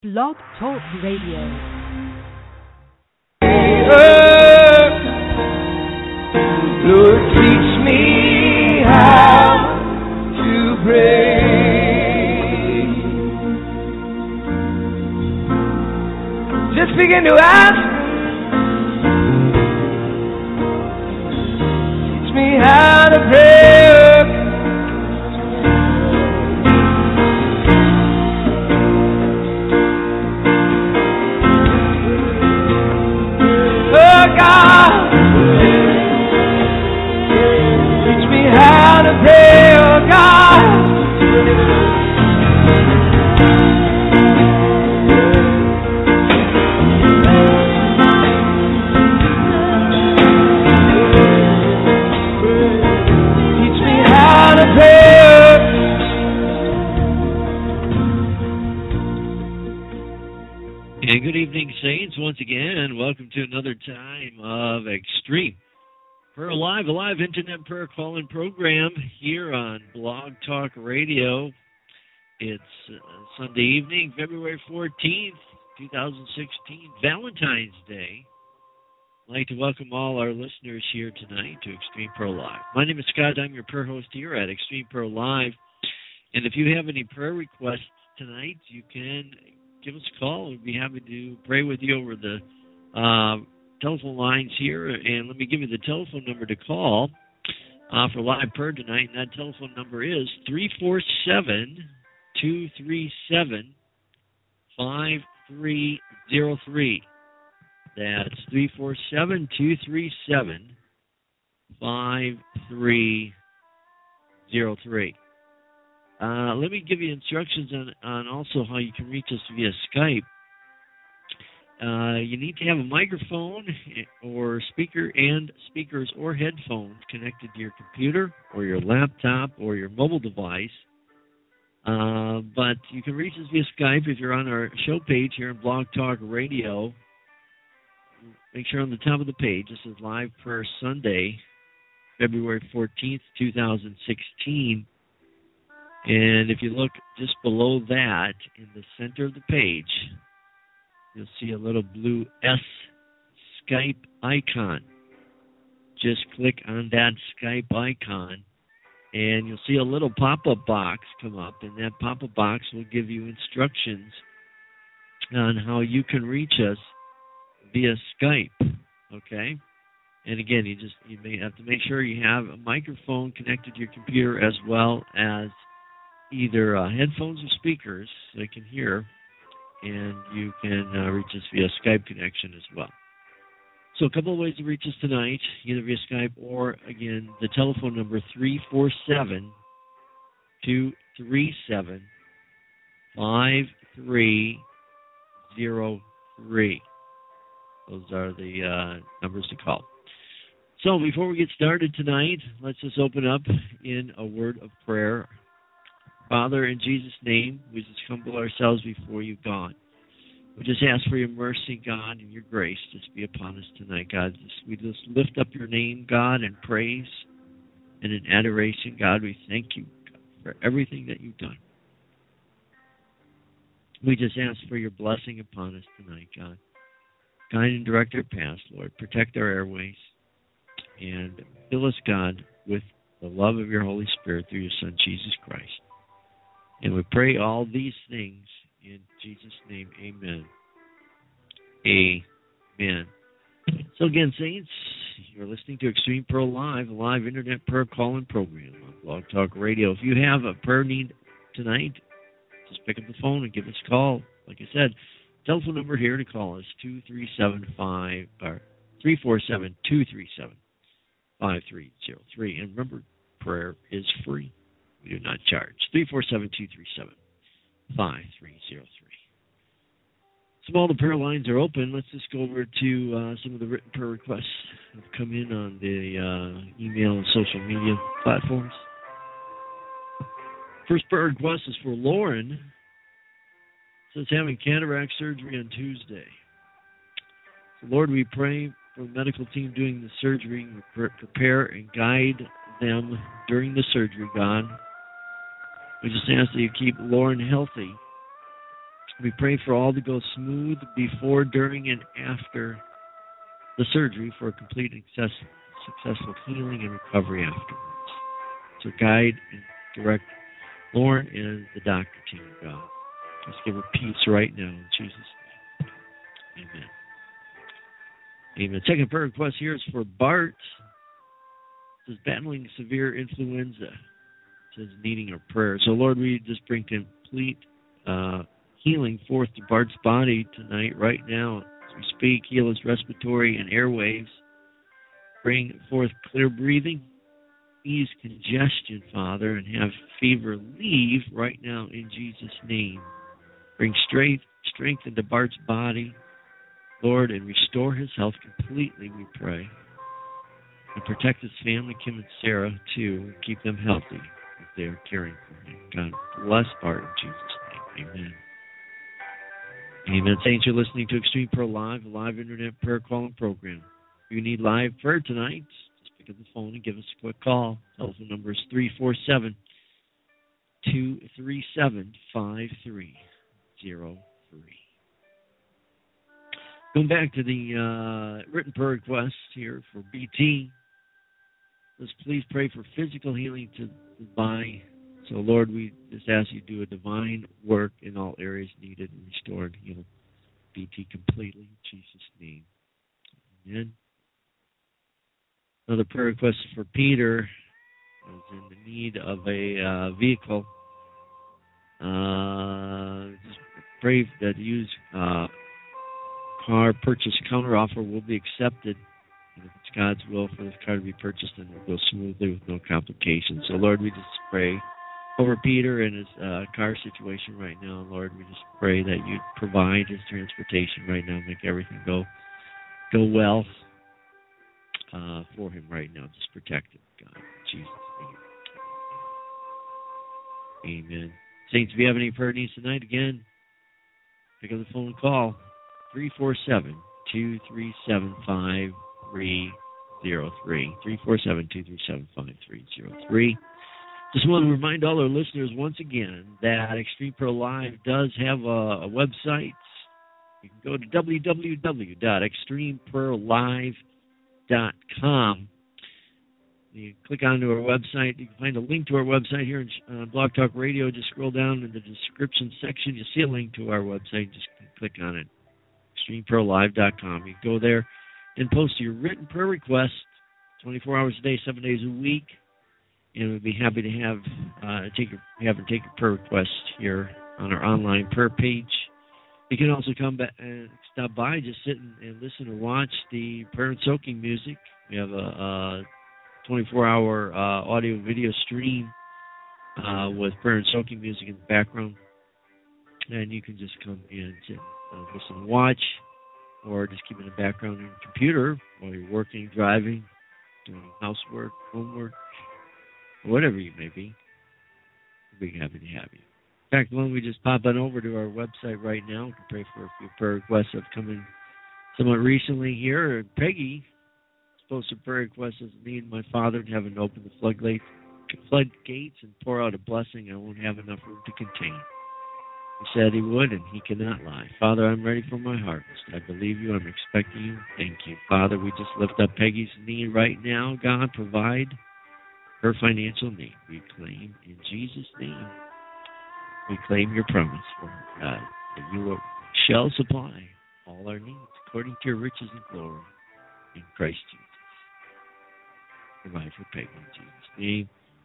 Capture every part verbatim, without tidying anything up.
Blog Talk Radio. Lord, teach me how to pray. Just begin to ask. Teach me how to pray. Oh God. How to pray, oh God. Teach me how to pray. And good evening, Saints. Once again, welcome to another time of Extreme Prayer Live, a live internet prayer call-in program here on Blog Talk Radio. It's uh, Sunday evening, February fourteenth, twenty sixteen, Valentine's Day. I'd like to welcome all our listeners here tonight to Extreme Prayer Live. My name is Scott. I'm your prayer host here at Extreme Prayer Live. And if you have any prayer requests tonight, you can give us a call. We'd be happy to pray with you over the uh, telephone lines here, and let me give you the telephone number to call uh, for live prayer tonight, and that telephone number is three four seven, two three seven, five three zero three. That's three four seven, two three seven, five three zero three. Uh, let me give you instructions on, on also how you can reach us via Skype. Uh, you need to have a microphone or speaker and speakers or headphones connected to your computer or your laptop or your mobile device. Uh, but you can reach us via Skype if you're on our show page here on Blog Talk Radio. Make sure on the top of the page, this is Live Prayer Sunday, February fourteenth, twenty sixteen. And if you look just below that, in the center of the page, you'll see a little blue S Skype icon. Just click on that Skype icon, and you'll see a little pop-up box come up, and that pop-up box will give you instructions on how you can reach us via Skype, okay? And again, you just you may have to make sure you have a microphone connected to your computer as well as either uh, headphones or speakers so they can hear, and you can uh, reach us via Skype connection as well. So a couple of ways to reach us tonight, either via Skype or, again, the telephone number three four seven, two three seven, five three zero three. Those are the uh, numbers to call. So before we get started tonight, let's just open up in a word of prayer. Father, in Jesus' name, we just humble ourselves before you, God. We just ask for your mercy, God, and your grace just be upon us tonight, God. We just lift up your name, God, in praise and in adoration, God. We thank you for everything that you've done. We just ask for your blessing upon us tonight, God. Guide and direct our paths, Lord. Protect our airways. And fill us, God, with the love of your Holy Spirit through your Son, Jesus Christ. And we pray all these things in Jesus' name. Amen. Amen. So again, Saints, you're listening to Extreme Prayer Live, a live internet prayer call-in program on Blog Talk Radio. If you have a prayer need tonight, just pick up the phone and give us a call. Like I said, telephone number here to call us two three seven five or three four seven, two three seven, five three zero three. And remember, prayer is free. We do not charge. three four seven, two three seven, five three zero three. So while the prayer lines are open, let's just go over to uh, some of the written prayer requests that have come in on the uh, email and social media platforms. First prayer request is for Lauren. It says having cataract surgery on Tuesday. So Lord, we pray for the medical team doing the surgery. We prepare and guide them during the surgery, God. We just ask that you keep Lauren healthy We pray for all to go smooth before, during, and after the surgery for a complete and success, successful healing and recovery afterwards. So guide and direct Lauren and the doctor team, God. Just give her peace right now in Jesus' name. Amen. Amen. Second prayer request here is for Bart. It says battling severe influenza. It says needing our prayer. So Lord, we just bring complete uh, healing forth to Bart's body tonight, right now. As we speak, heal his respiratory and airwaves. Bring forth clear breathing. Ease congestion, Father, and have fever leave right now in Jesus' name. Bring strength, strength into Bart's body, Lord, and restore his health completely, we pray. And protect his family, Kim and Sarah, too, and keep them healthy as they are caring for him. God bless Bart in Jesus' name. Amen. Amen. Saints, you're listening to Extreme Prayer Live, a live internet prayer calling program. If you need live prayer tonight, just pick up the phone and give us a quick call. Telephone number is three four seven, two three seven, five three zero three. Going back to the uh, written prayer request here for B T. Let's please pray for physical healing to the body. So, Lord, we just ask you to do a divine work in all areas needed and restore and heal B T completely in Jesus' name. Amen. Another prayer request for Peter, who's in the need of a uh, vehicle. Uh, just pray that the used uh, car purchase counteroffer will be accepted. And if it's God's will for this car to be purchased, and it will go smoothly with no complications. So, Lord, we just pray over Peter and his uh, car situation right now. Lord, we just pray that you provide his transportation right now, make everything go go well uh, for him right now. Just protect him, God, in Jesus' name. Amen. Saints, if you have any prayer needs tonight, again, pick up the phone and call three four seven, two three seven, five three zero three. three four seven, two three seven, five three zero three. Just want to remind all our listeners once again that Extreme Prayer Live does have a, a website. You can go to w w w dot extreme prayer live dot com. You click onto our website. You can find a link to our website here on uh, Blog Talk Radio. Just scroll down in the description section. You see a link to our website. Just click on it. extreme prayer live dot com. You go there and post your written prayer request twenty-four hours a day, seven days a week. And we'd be happy to have uh, take your, have and take your prayer request here on our online prayer page. You can also come back and stop by, just sit and, and listen or watch the prayer and soaking music. We have a, a twenty-four hour uh, audio video stream uh, with prayer and soaking music in the background. And you can just come and sit, uh, listen and watch, or just keep it in the background on your computer while you're working, driving, doing housework, homework, whatever you may be. We'll be happy to have you. In fact, why don't we just pop on over to our website right now? We can pray for a few prayer requests that have come in somewhat recently here. Peggy posted a prayer request as me and my Father in heaven open the floodgates, floodgates and pour out a blessing I won't have enough room to contain. He said he would, and he cannot lie. Father, I'm ready for my harvest. I believe you. I'm expecting you. Thank you. Father, we just lift up Peggy's need right now. God, provide her financial need. We claim in Jesus' name. We claim your promise for her, God, that you will, shall supply all our needs according to your riches and glory in Christ Jesus. Provide for Peggy in Jesus' name.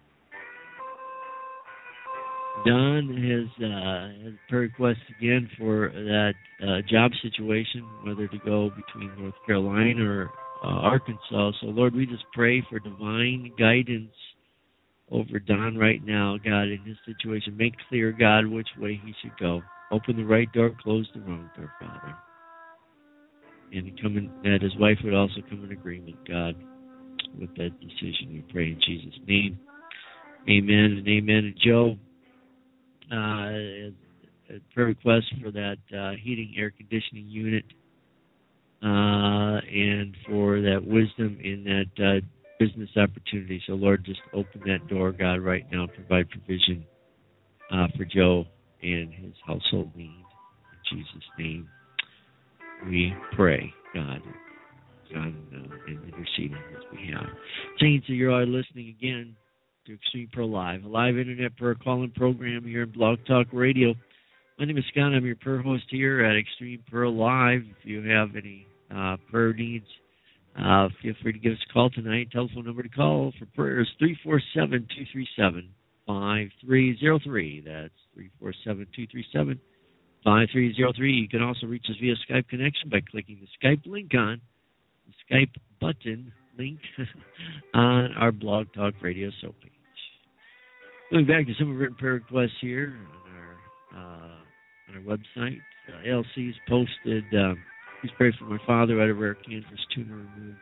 Don has, uh, has a prayer request again for that uh, job situation, whether to go between North Carolina or uh, Arkansas. So, Lord, we just pray for divine guidance over Don right now, God, in his situation. Make clear, God, which way he should go. Open the right door, close the wrong door, Father. And come in, that his wife would also come in agreement, God, with that decision. We pray in Jesus' name. Amen and amen. And Joe, uh, a prayer request for that uh, heating air conditioning unit uh, and for that wisdom in that uh, business opportunity. So, Lord, just open that door, God, right now. Provide provision uh, for Joe and his household need Jesus' name we pray, God. God, uh, and interceding as we have. Saints, you are listening again to Extreme Prayer Live, a live internet prayer call-in program here in Blog Talk Radio. My name is Scott. I'm your prayer host here at Extreme Prayer Live. If you have any uh, prayer needs, uh, feel free to give us a call tonight. Telephone number to call for prayer is three four seven, two three seven, five three zero three. That's three four seven, two three seven, five three zero three. You can also reach us via Skype connection by clicking the Skype link on the Skype button link on our Blog Talk Radio show page. Going back to some of the written prayer requests here on our, uh, on our website, uh, L C's posted, uh, please pray for my father who had a rare cancer tumor removed.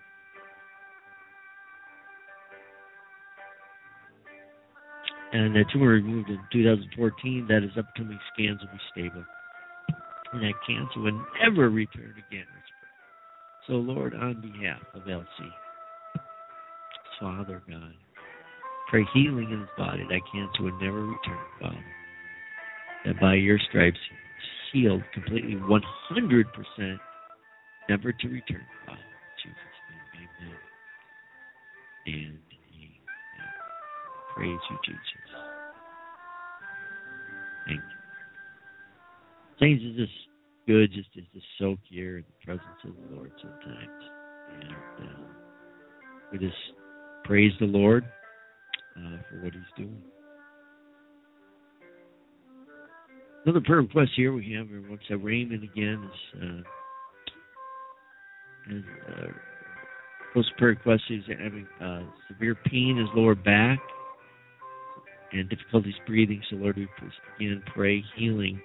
And that tumor removed in two thousand fourteen, that his upcoming scans will be stable. And that cancer will never repair again. So, Lord, on behalf of L C, Father God, pray healing in his body. That cancer would never return, Father. That by your stripes, he's healed completely, one hundred percent, never to return, Father. In Jesus' name, amen. And amen. Praise you, Jesus. Thank you. Saints, is this good just as to soak here in the presence of the Lord sometimes. And uh, we just praise the Lord uh, for what he's doing. Another prayer request here we have, what's that Raymond again, is, uh, is uh, close prayer request is having uh, severe pain in his lower back and difficulties breathing. So Lord, we again pray healing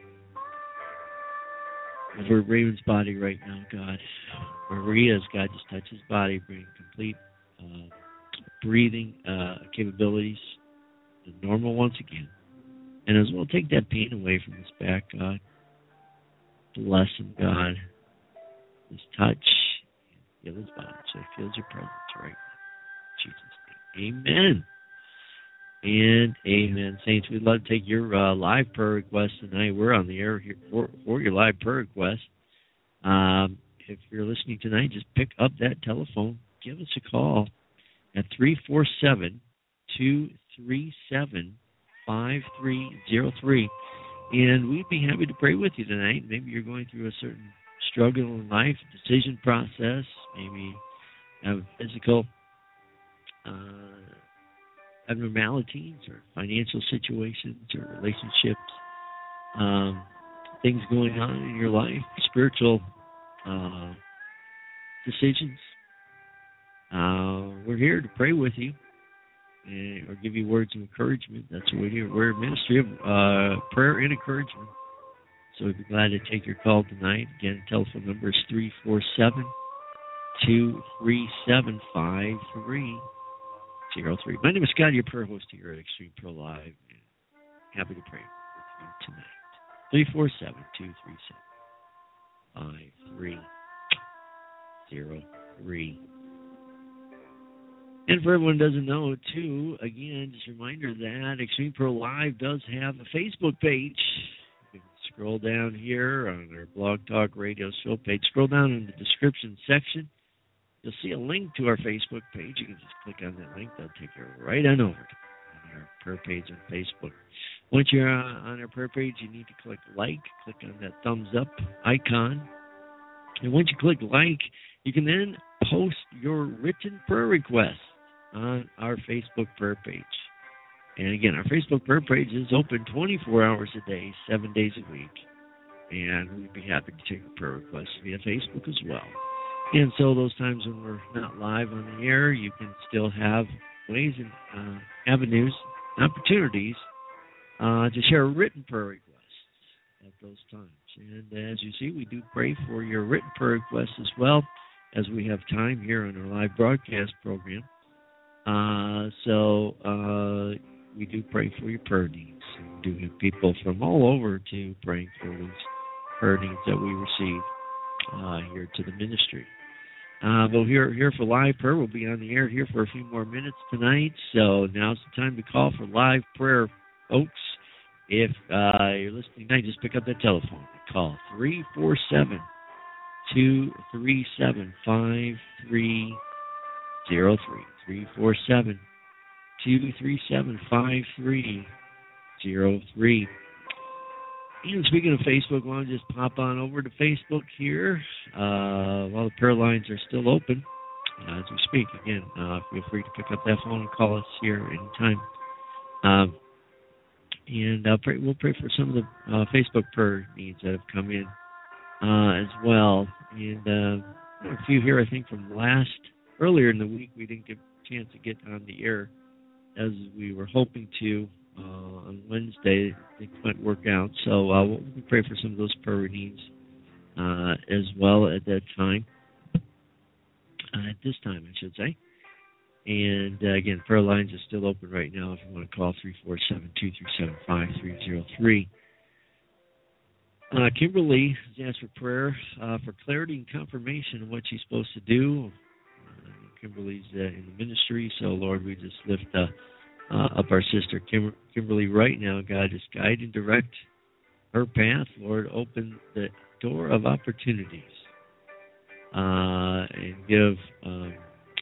over Raymond's body right now, God. Wherever he is, God, just touch his body, bring complete uh, breathing uh, capabilities to normal once again. And as well, take that pain away from his back, God. Bless him, God. Just touch and feel his body so he feels your presence right now. In Jesus' name. Amen. And amen. Saints, we'd love to take your uh, live prayer requests tonight. We're on the air here for, for your live prayer request. Um, if you're listening tonight, just pick up that telephone. Give us a call at three four seven, two three seven, five three zero three. And we'd be happy to pray with you tonight. Maybe you're going through a certain struggle in life, decision process, maybe have physical uh abnormalities or financial situations or relationships, um, things going on in your life, spiritual uh, decisions. Uh, we're here to pray with you and, or give you words of encouragement. That's what we're here. We're a ministry of uh, prayer and encouragement. So we'd be glad to take your call tonight. Again, telephone number is three four seven, two three seven, five three zero three. My name is Scott, your prayer host here at Extreme Prayer Live. And happy to pray with you tonight. three four seven, two three seven, five three zero three. And for everyone who doesn't know, too, again, just a reminder that Extreme Prayer Live does have a Facebook page. You can scroll down here on our Blog Talk Radio show page. Scroll down in the description section. You'll see a link to our Facebook page. You can just click on that link. That'll take you right on over to our prayer page on Facebook. Once you're on our prayer page, you need to click like. Click on that thumbs up icon. And once you click like, you can then post your written prayer request on our Facebook prayer page. And again, our Facebook prayer page is open twenty-four hours a day, seven days a week. And we'd be happy to take a prayer request via Facebook as well. And so those times when we're not live on the air, you can still have ways and uh, avenues, opportunities uh, to share written prayer requests at those times. And as you see, we do pray for your written prayer requests as well as we have time here on our live broadcast program. Uh, so uh, we do pray for your prayer needs. We do have people from all over to praying for these prayer needs that we receive uh, here to the ministry. Uh, but here, here for live prayer. We'll be on the air here for a few more minutes tonight. So now's the time to call for live prayer, folks. If uh, you're listening tonight, just pick up that telephone. call, three four seven, two three seven, five three zero three, three four seven, two three seven, five three zero three. And speaking of Facebook, why don't you just pop on over to Facebook here uh, while the prayer lines are still open uh, as we speak. Again, uh, feel free to pick up that phone and call us here anytime. Um, and uh, pray, we'll pray for some of the uh, Facebook prayer needs that have come in uh, as well. And uh, a few here, I think, from last, earlier in the week, we didn't get a chance to get on the air as we were hoping to. Uh, on Wednesday, things might work out. So uh, we'll pray for some of those prayer needs uh, as well at that time, uh, at this time, I should say. And uh, again, prayer lines are still open right now if you want to call three four seven, two three seven, five three zero three. Uh, Kimberly has asked for prayer uh, for clarity and confirmation of what she's supposed to do. Uh, Kimberly's uh, in the ministry, so Lord, we just lift uh, Uh, up our sister Kim- Kimberly right now. God, just guide and direct her path. Lord, open the door of opportunities uh, and give um,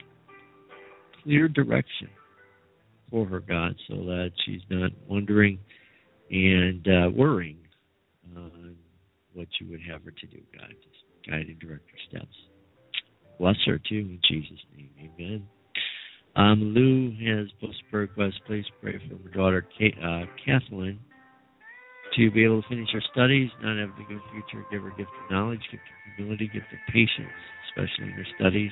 clear direction for her, God, so that she's not wondering and uh, worrying on what you would have her to do, God. Just guide and direct her steps. Bless her, too, in Jesus' name. Amen. Um, Lou has posted a prayer request. Please pray for her daughter, Kate, uh, Kathleen, to be able to finish her studies, not have a good future, give her gift of knowledge, gift of humility, gift of patience, especially in her studies.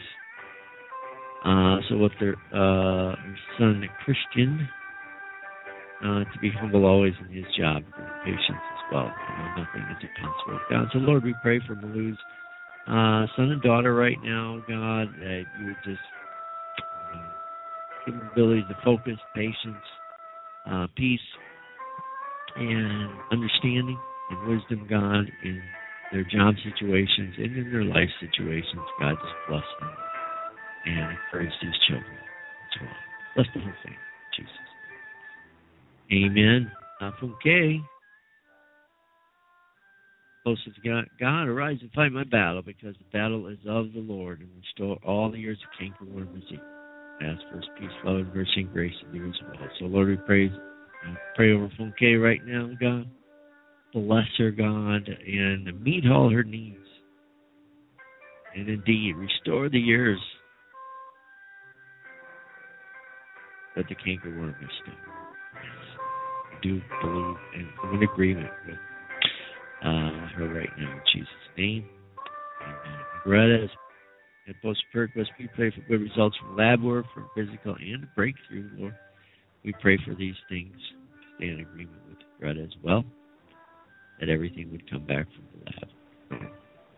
Uh, so with their, uh, her son, Christian, uh, to be humble always in his job, and patience as well. You know, nothing is impossible with God. So, Lord, we pray for Malou's uh, son and daughter right now, God, that you would just ability to focus, patience, uh, peace, and understanding and wisdom, God, in their job situations and in their life situations. God, just bless them and encourage these children as well. Bless the whole family, Jesus. Amen. Uh, Funke, closest to God, God, arise and fight my battle, because the battle is of the Lord, and restore all the years of cankerworm and disease. Ask for his peace, love, and mercy, and grace in you as well. So, Lord, we pray, uh, pray over Funke right now, God. Bless her, God, and meet all her needs. And indeed, restore the years that the cankerworm has stolen. Yes, I do believe and I'm in agreement with uh, her right now in Jesus' name. Amen. Greta is at post prayer request, we pray for good results from lab work, from physical and breakthrough, Lord. We pray for these things. Stay in agreement with Greta as well, that everything would come back from the lab.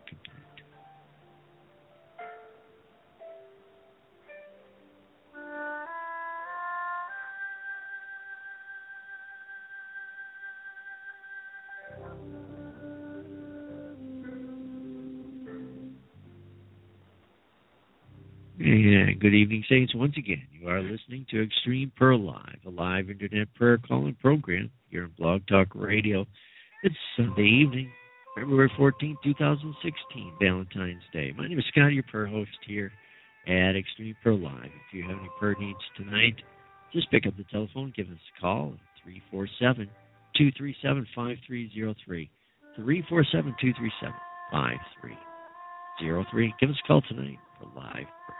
And good evening, Saints. Once again, you are listening to Extreme Prayer Live, a live internet prayer calling program here on Blog Talk Radio. It's Sunday evening, February fourteenth, twenty sixteen, Valentine's Day. My name is Scott, your prayer host here at Extreme Prayer Live. If you have any prayer needs tonight, just pick up the telephone, give us a call at three four seven, two three seven, five three zero three, three four seven, two three seven, five three zero three. Give us a call tonight for live prayer.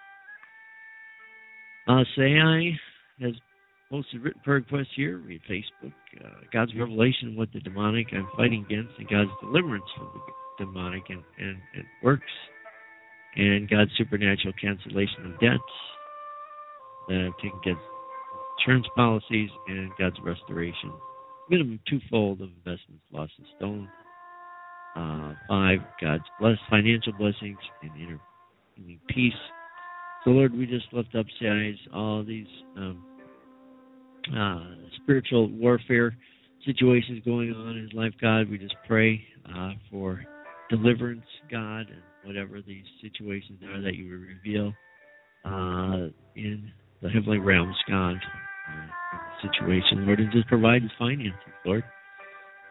Uh, Sai has posted written prayer requests here. Read Facebook. Uh, God's revelation of what the demonic I'm fighting against, and God's deliverance from the demonic and, and, and works, and God's supernatural cancellation of debts that I've taken against insurance policies, and God's restoration. Minimum twofold of investments lost and stolen. Uh, five, God's blessed financial blessings and inner healing peace. So, Lord, we just lift up, Sai, all these um, uh, spiritual warfare situations going on in his life, God. We just pray uh, for deliverance, God, and whatever these situations are that you would reveal uh, in the heavenly realms, God, uh, in the situation, Lord, and just provide his finances, Lord.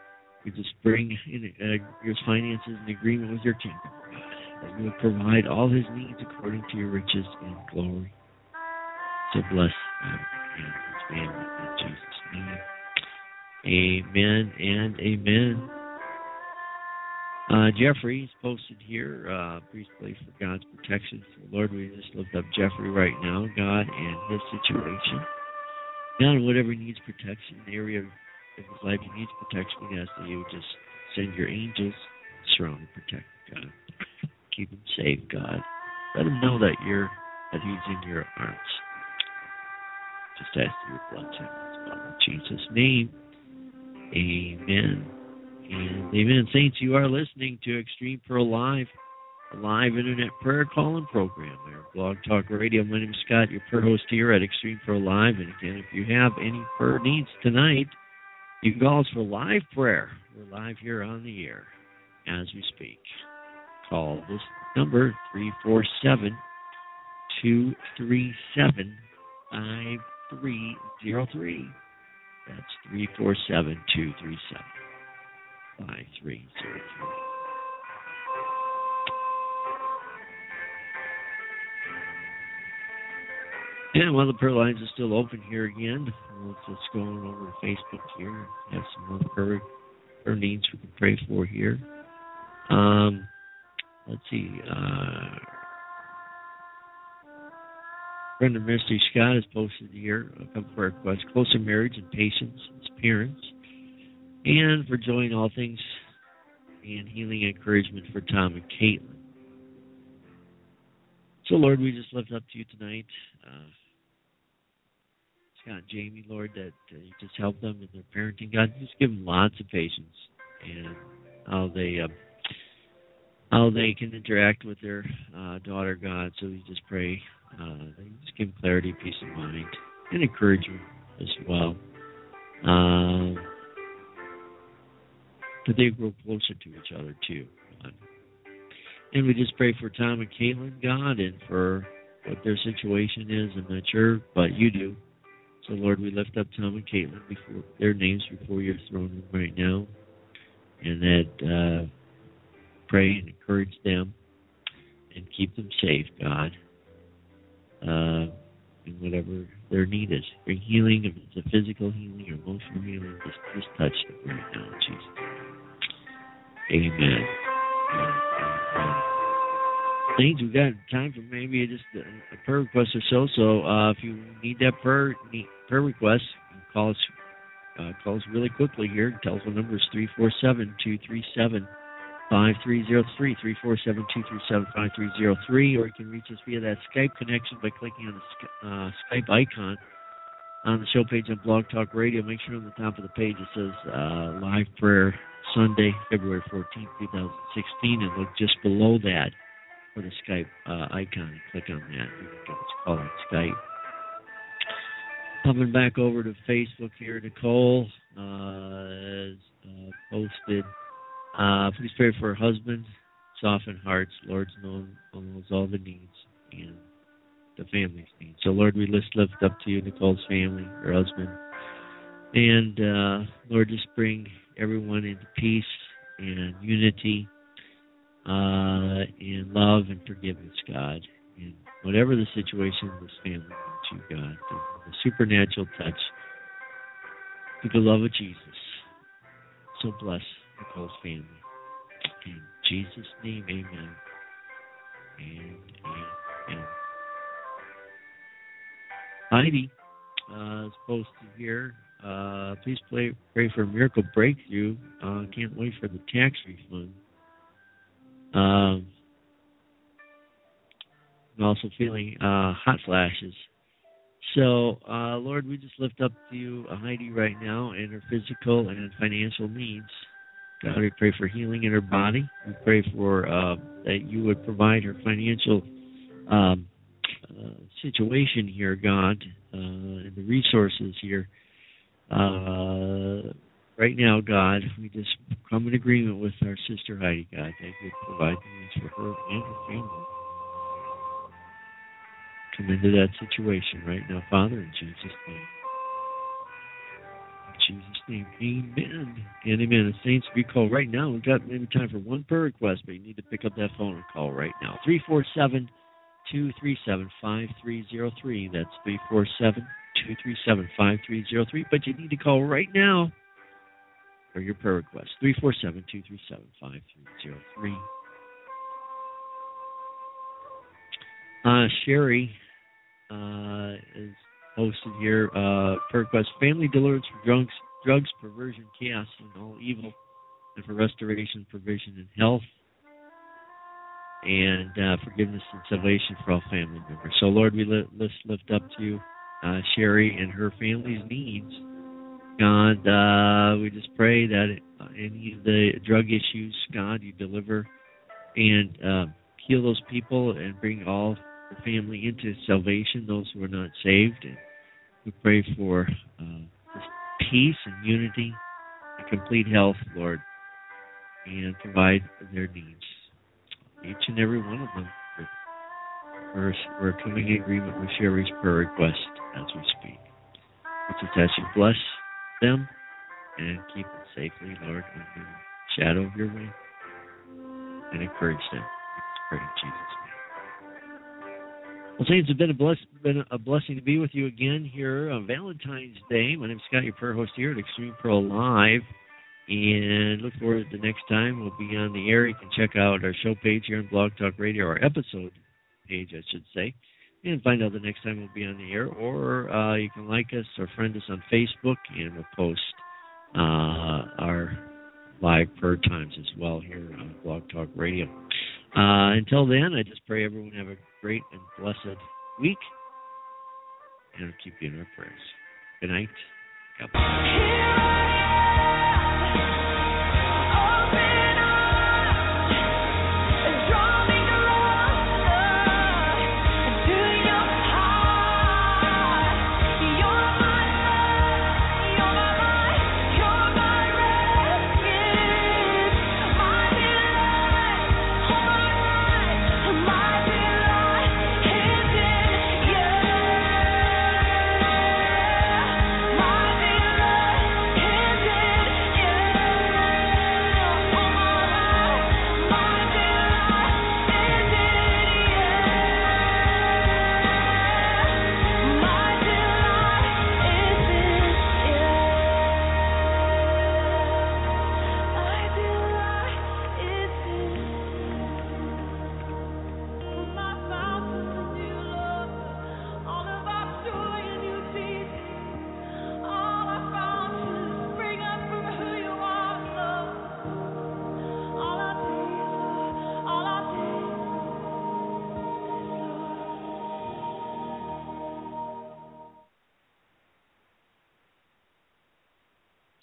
We just bring in, uh, your finances in agreement with your kingdom, that you would provide all his needs according to your riches and glory. So bless him and his family in Jesus' name. Amen and amen. Uh, Jeffrey's posted here, uh, please pray for God's protection. So Lord, we just lift up Jeffrey right now, God, and his situation. God, whatever needs protection, in the area of his life he needs protection, we ask that you would just send your angels to surround and protect God. Keep him safe, God. Let him know that you're that he's in your arms. Just ask you to bless him as well. In Jesus' name, amen. And amen. Saints, you are listening to Extreme Pearl Live, a live internet prayer call-in program here at Blog Talk Radio. My name is Scott, your prayer host here at Extreme Pearl Live. And again, if you have any prayer needs tonight, you can call us for live prayer. We're live here on the air as we speak. Call this number, three four seven, two three seven, five three zero three. That's three four seven, two three seven. Five three zero three. And while the prayer lines are still open here again, let's just go on over to Facebook here. Have some more prayer, prayer needs we can pray for here. Um, let's see. Uh, Friend of Ministry Scott has posted here a couple of prayer requests: closer marriage and patience as parents, and for joy in all things, and healing and encouragement for Tom and Caitlin. So, Lord, we just lift up to you tonight, uh, Scott and Jamie, Lord, that uh, you just help them in their parenting. God, just give them lots of patience and how they uh, how they can interact with their uh, daughter, God. So we just pray uh, that you just give them clarity, peace of mind, and encouragement as well. Uh, that they grow closer to each other, too, God. And we just pray for Tom and Caitlin, God, and for what their situation is. I'm not sure, but you do. So, Lord, we lift up Tom and Caitlin, before their names before your throne room right now, and that uh, pray and encourage them and keep them safe, God, uh, in whatever their need is. For healing, if it's a physical healing or emotional healing, just, just touch them right now, Jesus. Amen. Things we've got time for maybe just a, a prayer request or so. So uh, if you need that prayer need prayer request, call us. Uh, call us really quickly here. The telephone number is three four seven, two three seven, five three zero three. Three four seven, two three seven, five three zero three, or you can reach us via that Skype connection by clicking on the uh, Skype icon on the show page on Blog Talk Radio. Make sure on the top of the page it says uh, Live Prayer Sunday, February fourteenth, twenty sixteen, and look just below that for the Skype uh, icon. Click on that. You can give us a call on Skype. Coming back over to Facebook here, Nicole uh, has uh, posted, uh, please pray for her husband, soften hearts. Lord knows, knows all the needs and the family's needs. So, Lord, we just lift up to you Nicole's family, her husband. And, uh, Lord, just bring everyone into peace and unity uh, and love and forgiveness, God. And whatever the situation of this family needs you, God, the supernatural touch, through the love of Jesus. So bless Nicole's family. In Jesus' name, amen. And amen. Heidi uh, is posted here. Uh, please pray, pray for a miracle breakthrough. Uh, can't wait for the tax refund. Um, I'm also feeling uh, hot flashes. So, uh, Lord, we just lift up to you uh, Heidi right now and her physical and financial needs. God, we pray for healing in her body. We pray for uh, that you would provide her financial um, uh, situation here, God, uh, and the resources here. Uh, right now, God, we just come in agreement with our sister Heidi, God, that you would provide the needs for her and her family. Come into that situation right now, Father, in Jesus' name. In Jesus' name, amen and amen. The saints, we call right now. We've got maybe time for one prayer request, but you need to pick up that phone and call right now. three four seven, two three seven, five three zero three. That's three four seven, two three seven, five three zero three. But you need to call right now for your prayer request. three four seven, two three seven, five three zero three. Uh, Sherry uh, is posted here. Uh, prayer request: family deliverance from drugs, drugs, perversion, chaos, and all evil, and for restoration, provision, and health, and uh, forgiveness and salvation for all family members. So, Lord, we lift, lift up to you, uh, Sherry and her family's needs. God, uh, we just pray that any of the drug issues, God, you deliver and uh, heal those people and bring all the family into salvation, those who are not saved. And we pray for uh, just peace and unity and complete health, Lord, and provide their needs. Each and every one of them. We're, we're coming in agreement with Sherry's prayer request as we speak. We just ask you bless them and keep them safely, Lord, in the shadow of your wing, and encourage them. We pray in Jesus' name. Well, Saints, it's been a, bless, been a blessing to be with you again here on Valentine's Day. My name is Scott, your prayer host here at Extreme Pro Live, and look forward to the next time we'll be on the air. You can check out our show page here on Blog Talk Radio, our episode page, I should say, and find out the next time we'll be on the air. Or uh, you can like us or friend us on Facebook, and we'll post uh, our live prayer times as well here on Blog Talk Radio. Uh, until then, I just pray everyone have a great and blessed week, and I'll keep you in our prayers. Good night. God bless.